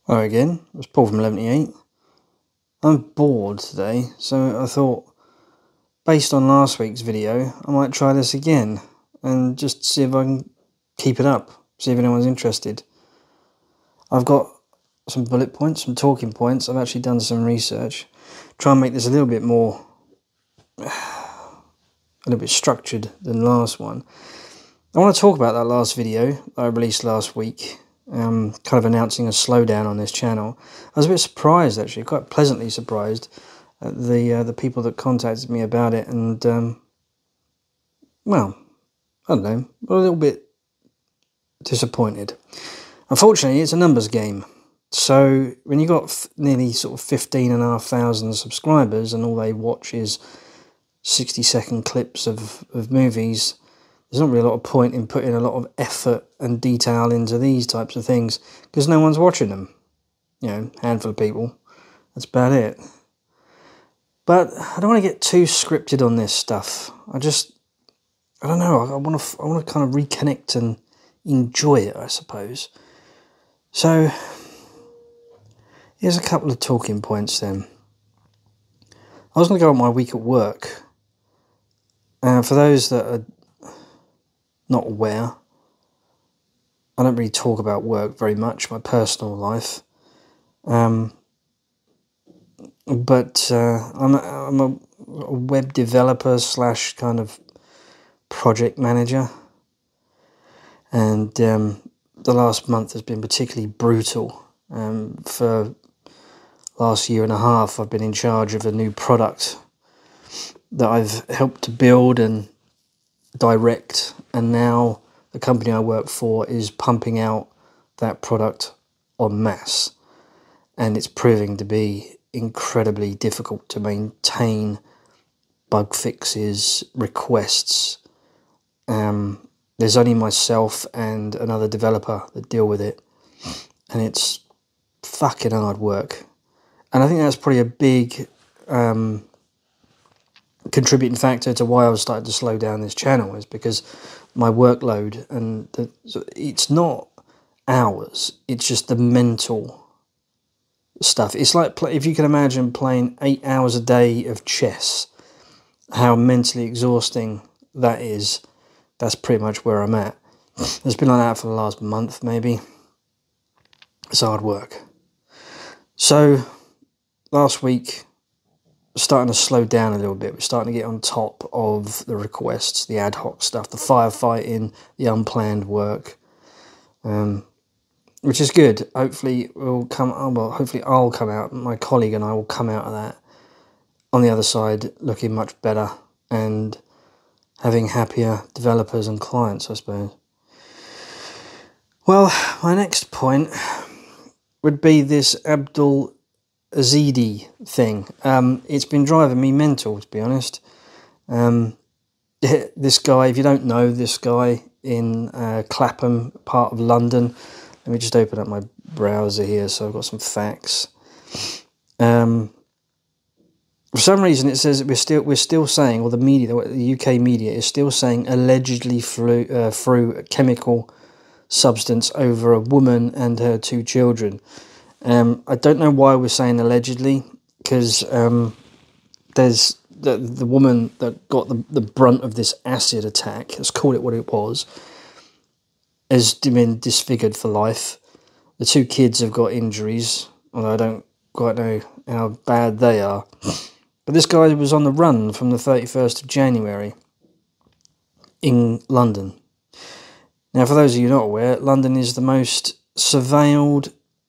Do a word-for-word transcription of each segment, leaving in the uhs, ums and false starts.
Hello again, it's Paul from eleven eight. I'm bored today, so I thought, based on last week's video, I might try this again and just see if I can keep it up, see if anyone's interested. I've got some bullet points, some talking points. I've actually done some research. Try and make this a little bit more, a little bit structured than the last one. I want to talk about that last video that I released last week. Um, kind of announcing a slowdown on this channel. I was a bit surprised, actually, quite pleasantly surprised at the uh, the people that contacted me about it, and um, well, I don't know, a little bit disappointed. Unfortunately, it's a numbers game. So when you got f nearly sort of fifteen and a half thousand subscribers, and all they watch is sixty second clips of of movies, there's not really a lot of point in putting a lot of effort and detail into these types of things because no one's watching them. You know, handful of people. That's about it. But I don't want to get too scripted on this stuff. I just, I don't know. I want to, I want to kind of reconnect and enjoy it, I suppose. So here's a couple of talking points then. I was going to go on my week at work. Uh, for those that are not aware, I don't really talk about work very much, my personal life. Um, but uh, I'm, a, I'm a web developer slash kind of project manager. And um, the last month has been particularly brutal. Um, for last year and a half, I've been in charge of a new product that I've helped to build and direct, and now the company I work for is pumping out that product en masse, and it's proving to be incredibly difficult to maintain bug fixes, requests. Um, there's only myself and another developer that deal with it, and it's fucking hard work. And I think that's probably a big um, contributing factor to why I was starting to slow down this channel, is because my workload, and the, it's not hours, it's just the mental stuff. It's like, if you can imagine playing eight hours a day of chess, how mentally exhausting that is. That's pretty much where I'm at. It's been like that for the last month, maybe. It's hard work. So last week, starting to slow down a little bit. We're starting to get on top of the requests, the ad hoc stuff, the firefighting, the unplanned work, um, which is good. Hopefully we'll come. Oh, well, hopefully I'll come out. My colleague and I will come out of that on the other side looking much better and having happier developers and clients, I suppose. Well, my next point would be this Abdul Aziz thing. Um, it's been driving me mental, to be honest. Um, this guy, if you don't know this guy, in uh, Clapham, part of London. Let me just open up my browser here, so I've got some facts. Um, for some reason, it says that we're still we're still saying, or the media, the U K media is still saying, allegedly flew, uh, through a chemical substance over a woman and her two children. Um, I don't know why we're saying allegedly, because um, there's the the woman that got the, the brunt of this acid attack, let's call it what it was, has been disfigured for life. The two kids have got injuries, although I don't quite know how bad they are. But this guy was on the run from the thirty-first of January in London. Now, for those of you not aware, London is the most surveilled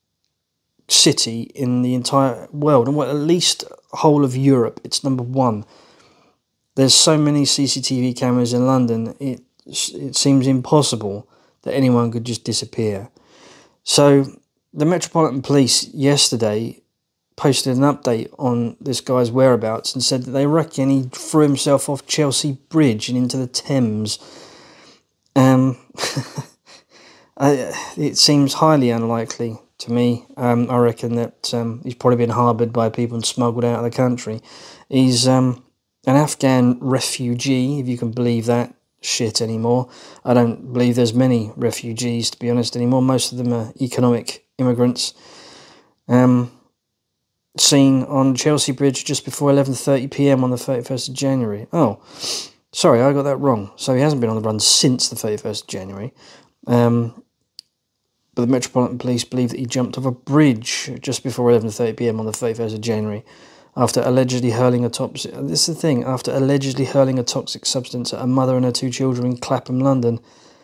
city in the entire world, and what, at least whole of Europe. It's number one. There's so many C C T V cameras in London, it it seems impossible that anyone could just disappear. So the Metropolitan Police yesterday posted an update on this guy's whereabouts and said that they reckon he threw himself off Chelsea Bridge and into the Thames. Um, I, it seems highly unlikely to me. Um, I reckon that um, he's probably been harboured by people and smuggled out of the country. He's um, an Afghan refugee, if you can believe that shit anymore. I don't believe there's many refugees, to be honest, anymore. Most of them are economic immigrants. Um, seen on Chelsea Bridge just before eleven thirty p m on the thirty-first of January. Oh, sorry, I got that wrong. So he hasn't been on the run since the thirty-first of January. Um, but the Metropolitan Police believe that he jumped off a bridge just before eleven thirty p m on the thirty-first of January after allegedly hurling a toxic... This is the thing, after allegedly hurling a toxic substance at a mother and her two children in Clapham, London.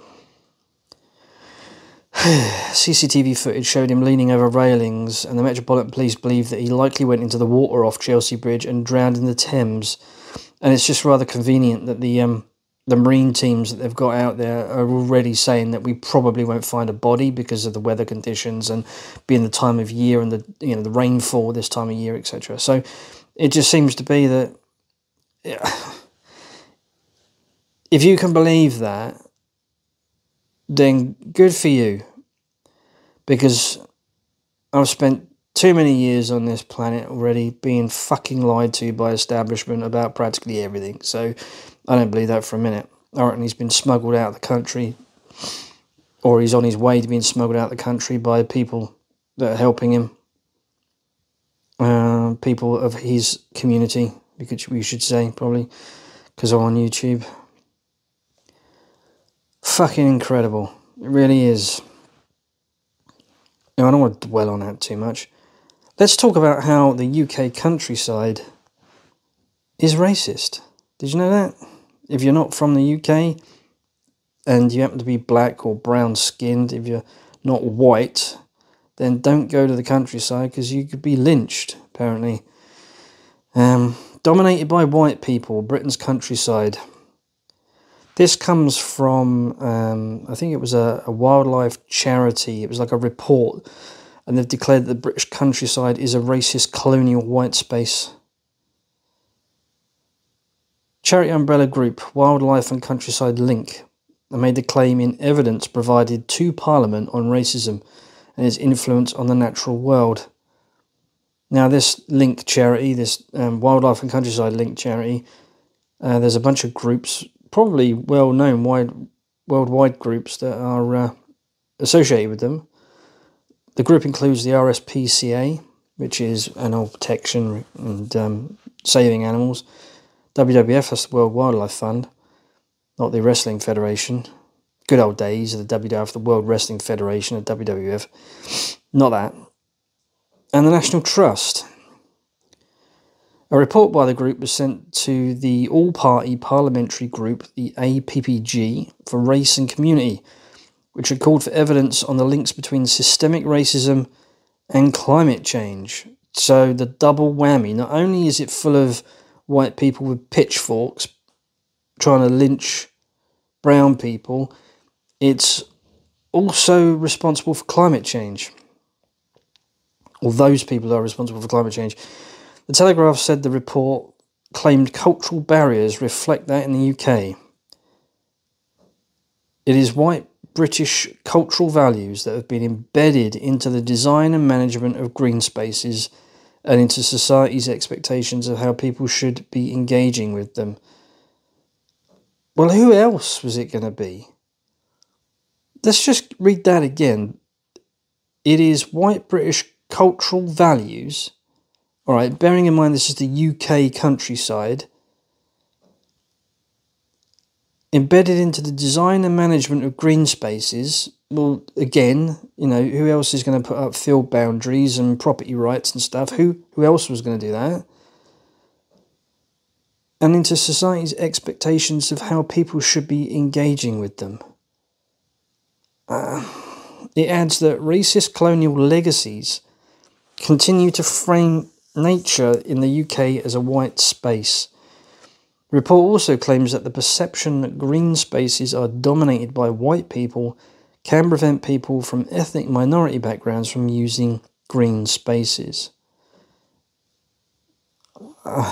C C T V footage showed him leaning over railings, and the Metropolitan Police believe that he likely went into the water off Chelsea Bridge and drowned in the Thames. And it's just rather convenient that the um, the marine teams that they've got out there are already saying that we probably won't find a body because of the weather conditions and being the time of year and the you know the rainfall this time of year, et cetera. So it just seems to be that yeah, if you can believe that, then good for you, because I've spent too many years on this planet already being fucking lied to by establishment about practically everything. So I don't believe that for a minute. I reckon he's been smuggled out of the country, or he's on his way to being smuggled out of the country by people that are helping him. Uh, people of his community, we should say, probably, because I'm on YouTube. Fucking incredible. It really is. Now, I don't want to dwell on that too much. Let's talk about how the U K countryside is racist. Did you know that? If you're not from the U K and you happen to be black or brown skinned, if you're not white, then don't go to the countryside because you could be lynched, apparently. Um, dominated by white people, Britain's countryside. This comes from, um, I think it was a, a wildlife charity. It was like a report, and they've declared that the British countryside is a racist colonial white space. Charity umbrella group Wildlife and Countryside Link made the claim in evidence provided to Parliament on racism and its influence on the natural world. Now, this Link charity, this um, Wildlife and Countryside Link charity, uh, there's a bunch of groups, probably well-known wide, worldwide groups that are uh, associated with them. The group includes the R S P C A, which is animal protection and um, saving animals. W W F, that's the World Wildlife Fund, not the Wrestling Federation. Good old days of the W W F, the World Wrestling Federation, of W W F. Not that. And the National Trust. A report by the group was sent to the all-party parliamentary group, the A P P G, for Race and Community, which had called for evidence on the links between systemic racism and climate change. So the double whammy. Not only is it full of white people with pitchforks trying to lynch brown people, it's also responsible for climate change. Or those people are responsible for climate change. The Telegraph said the report claimed cultural barriers reflect that in the U K. It is white British cultural values that have been embedded into the design and management of green spaces and into society's expectations of how people should be engaging with them. Well, who else was it going to be? Let's just read that again. It is white British cultural values, all right, bearing in mind this is the U K countryside, embedded into the design and management of green spaces. Well, again, you know, who else is going to put up field boundaries and property rights and stuff? Who who else was going to do that? And into society's expectations of how people should be engaging with them. Uh, it adds that racist colonial legacies continue to frame nature in the U K as a white space. The report also claims that the perception that green spaces are dominated by white people can prevent people from ethnic minority backgrounds from using green spaces. Uh,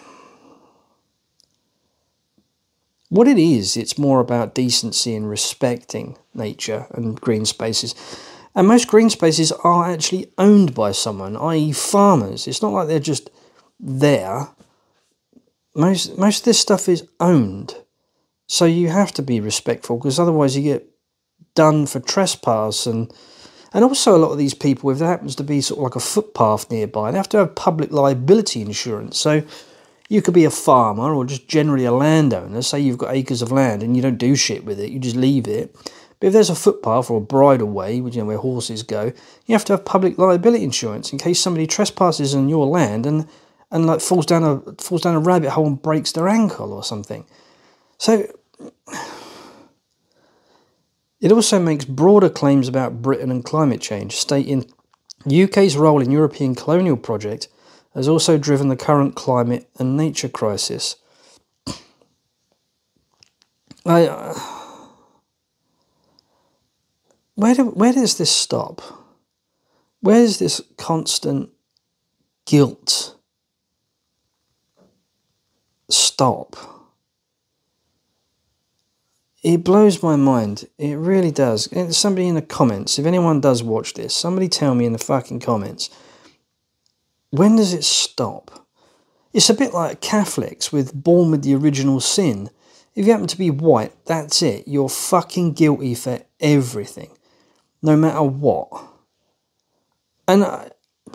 what it is, it's more about decency and respecting nature and green spaces. And most green spaces are actually owned by someone, that is farmers. It's not like they're just there. Most, most of this stuff is owned. So you have to be respectful, because otherwise you get done for trespass and And also a lot of these people, if there happens to be sort of like a footpath nearby, they have to have public liability insurance. So you could be a farmer or just generally a landowner. Say you've got acres of land and you don't do shit with it, you just leave it. But if there's a footpath or a bridleway, you know, where horses go, you have to have public liability insurance in case somebody trespasses on your land and, and like falls down a falls down a rabbit hole and breaks their ankle or something. So it also makes broader claims about Britain and climate change, stating U K's role in European colonial project has also driven the current climate and nature crisis. I, uh, where do, where does this stop? Where is this constant guilt stop? It blows my mind. It really does. Somebody in the comments, if anyone does watch this, somebody tell me in the fucking comments, when does it stop? It's a bit like Catholics with born with the original sin. If you happen to be white, that's it. You're fucking guilty for everything. No matter what. And I,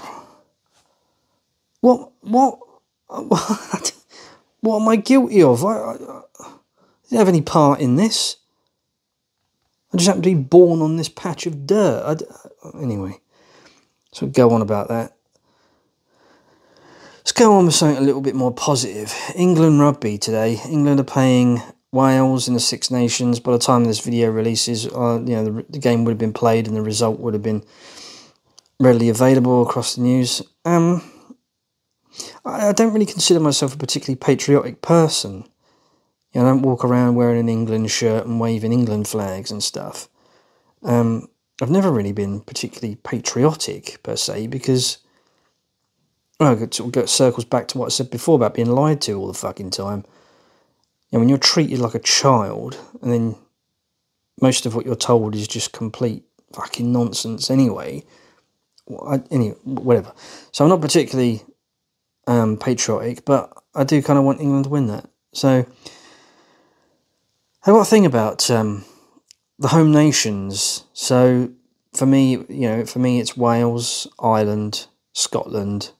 what, what, what, what am I guilty of? I, I, I didn't have any part in this. I just happened to be born on this patch of dirt. I, anyway, so go on about that. Let's go on with something a little bit more positive. England rugby today. England are playing Wales in the Six Nations. By the time this video releases, uh, you know, the, the game would have been played and the result would have been readily available across the news. Um, I, I don't really consider myself a particularly patriotic person. You know, I don't walk around wearing an England shirt and waving England flags and stuff. Um, I've never really been particularly patriotic, per se, because well, it sort of circles back to what I said before about being lied to all the fucking time. You know, when you're treated like a child, and then most of what you're told is just complete fucking nonsense anyway. I, anyway, whatever. So I'm not particularly um, patriotic, but I do kind of want England to win that. So I've got a thing about um, the home nations. So for me, you know, for me it's Wales, Ireland, Scotland.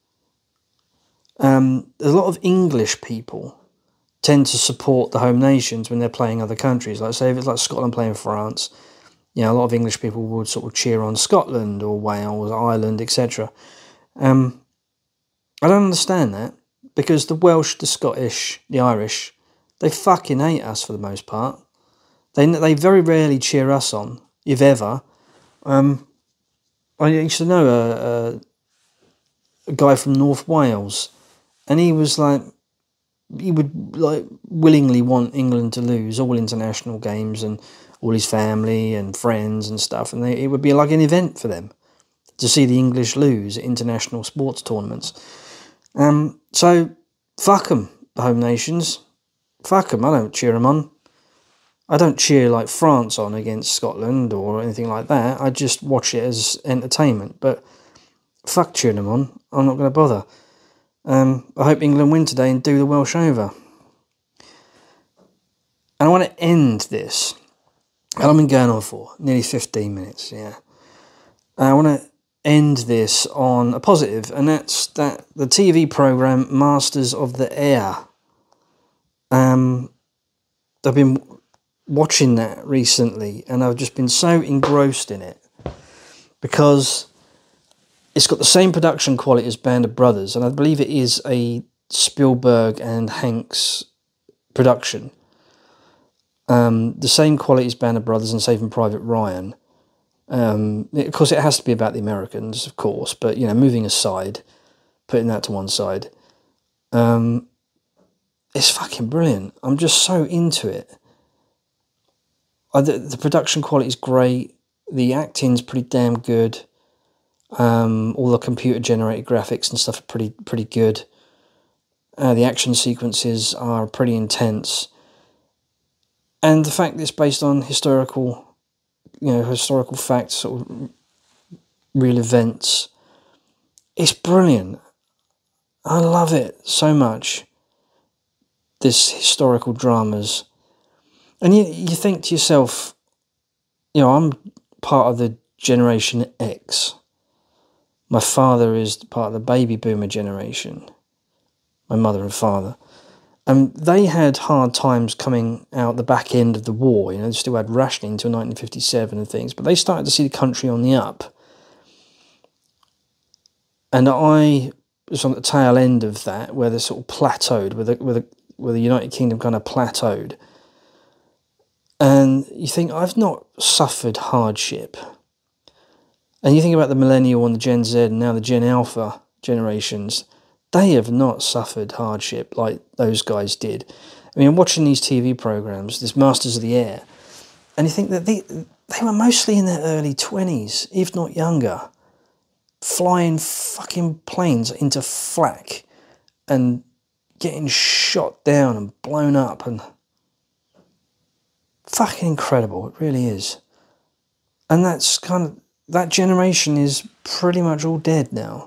Um, there's a lot of English people tend to support the home nations when they're playing other countries. Like say if it's like Scotland playing France, you know, a lot of English people would sort of cheer on Scotland or Wales, Ireland, et cetera. Um, I don't understand that because the Welsh, the Scottish, the Irish, they fucking hate us for the most part. They they very rarely cheer us on, if ever. Um, I used to know a, a, a guy from North Wales, and he was like, he would like willingly want England to lose all international games and all his family and friends and stuff, and they, it would be like an event for them to see the English lose at international sports tournaments. Um, so fuck them, the home nations. Fuck them. I don't cheer them on. I don't cheer like France on against Scotland or anything like that. I just watch it as entertainment. But fuck cheering them on. I'm not going to bother. Um, I hope England win today and do the Welsh over. And I want to end this. And I've been going on for nearly fifteen minutes, yeah. And I want to end this on a positive, and that's that the T V programme Masters of the Air. Um, I've been watching that recently, and I've just been so engrossed in it because it's got the same production quality as Band of Brothers, and I believe it is a Spielberg and Hanks production. Um, the same quality as Band of Brothers and Saving Private Ryan. Um, of course, it has to be about the Americans, of course, but, you know, moving aside, putting that to one side, um, it's fucking brilliant. I'm just so into it. I, the, the production quality is great. The acting's pretty damn good. Um, all the computer-generated graphics and stuff are pretty pretty good. Uh, the action sequences are pretty intense. And the fact that it's based on historical, you know, historical facts, sort of real events, it's brilliant. I love it so much. This historical dramas. And you, you think to yourself, you know, I'm part of the Generation X. My father is part of the baby boomer generation. My mother and father. And they had hard times coming out the back end of the war. You know, they still had rationing until nineteen fifty-seven and things. But they started to see the country on the up. And I was on the tail end of that, where they sort of plateaued, where the, where the, where the United Kingdom kind of plateaued. And you think, I've not suffered hardship. And you think about the millennial and the Gen Z and now the Gen Alpha generations, they have not suffered hardship like those guys did. I mean, watching these T V programs, this Masters of the Air, and you think that they, they were mostly in their early twenties, if not younger, flying fucking planes into flak and getting shot down and blown up, and fucking incredible, it really is. And that's kind of, that generation is pretty much all dead now.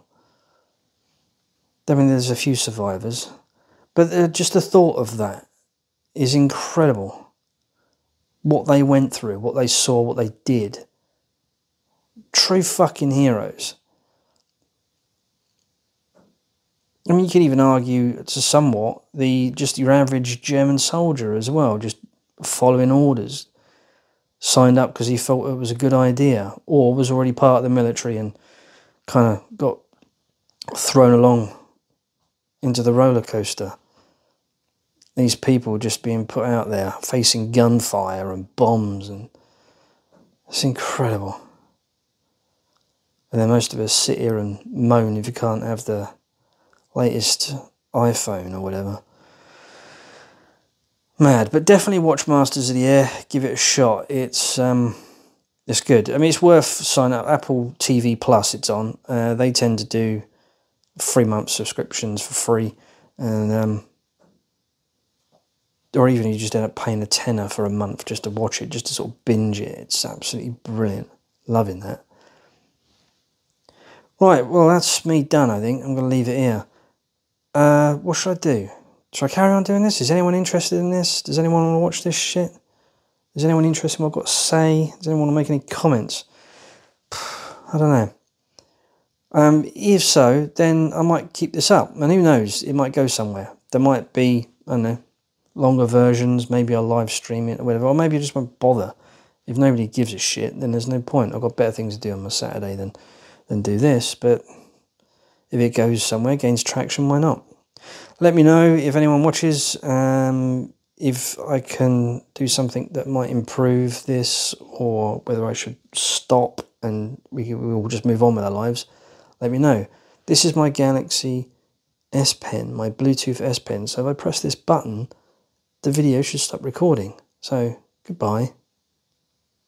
I mean, there's a few survivors, but uh, just the thought of that is incredible. What they went through, what they saw, what they did. True fucking heroes. I mean, you could even argue to somewhat the just your average German soldier as well, just following orders, signed up because he felt it was a good idea, or was already part of the military and kind of got thrown along into the roller coaster. These people just being put out there, facing gunfire and bombs, and it's incredible. And then most of us sit here and moan if you can't have the latest iPhone or whatever. Mad, but definitely watch Masters of the Air. Give it a shot. It's um, it's good. I mean, it's worth signing up. Apple T V Plus, it's on. Uh, they tend to do three month subscriptions for free, and um, or even you just end up paying a tenner for a month just to watch it, just to sort of binge it. It's absolutely brilliant. Loving that. Right, well, that's me done, I think. I'm going to leave it here. Uh, what should I do? Should I carry on doing this? Is anyone interested in this? Does anyone want to watch this shit? Is anyone interested in what I've got to say? Does anyone want to make any comments? I don't know. Um, if so, then I might keep this up. And who knows, it might go somewhere. There might be, I don't know, longer versions. Maybe I'll live stream it or whatever. Or maybe I just won't bother. If nobody gives a shit, then there's no point. I've got better things to do on my Saturday than, than do this. But if it goes somewhere, gains traction, why not? Let me know if anyone watches, um, if I can do something that might improve this, or whether I should stop and we will just move on with our lives. Let me know. This is my Galaxy S Pen, my Bluetooth S Pen. So if I press this button, the video should stop recording. So, goodbye.